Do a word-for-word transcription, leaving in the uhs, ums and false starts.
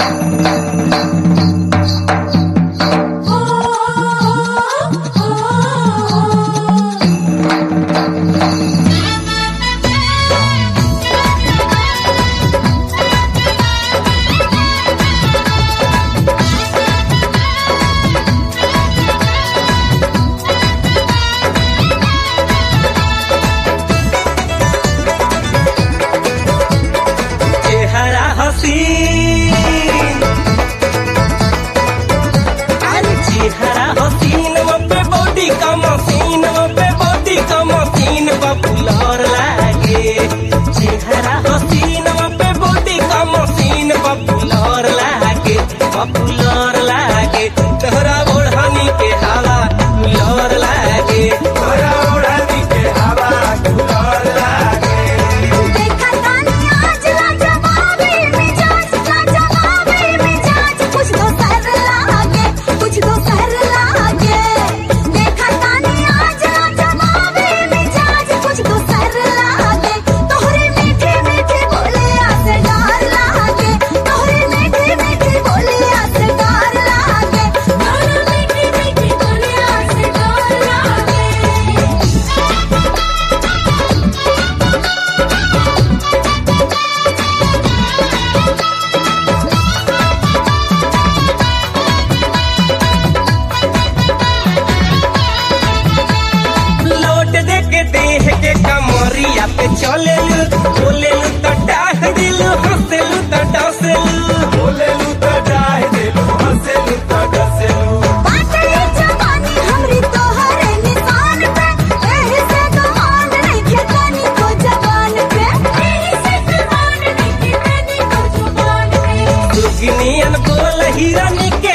Popular लागे तोहरा ओढ़नी के हवा कुलर लागे तोहरा ओढ़नी के हवा कुलर लागे। देखा तानी आज लाजवाबी मिजाज लाजवाबी मिजाज कुछ तो सर लागे कुछ तो सर लागे। देखा तानी आज लाजवाबी मिजाज कुछ तो सर लागे। तोहरे मीठे मीठे बोले आसे डार लागे तोहरे मीठे मीठे बोले आसे डार लागे तोहरे मीठे मीठे बोले आसे डार लागे। लौट दे के देह के कमरिया पे चले बोले तो डाह दिल हंसेलू तो डसेलू बोले तो डाह दिल हंसेलू तो डसेलू। बाटे जवानी हमरी तोहरे निशान पे एही से गुमान नइखे तनी को जवान पे एही से गुमान नइखे तनी को जवान पे। दुगनियन बोल हिरनी के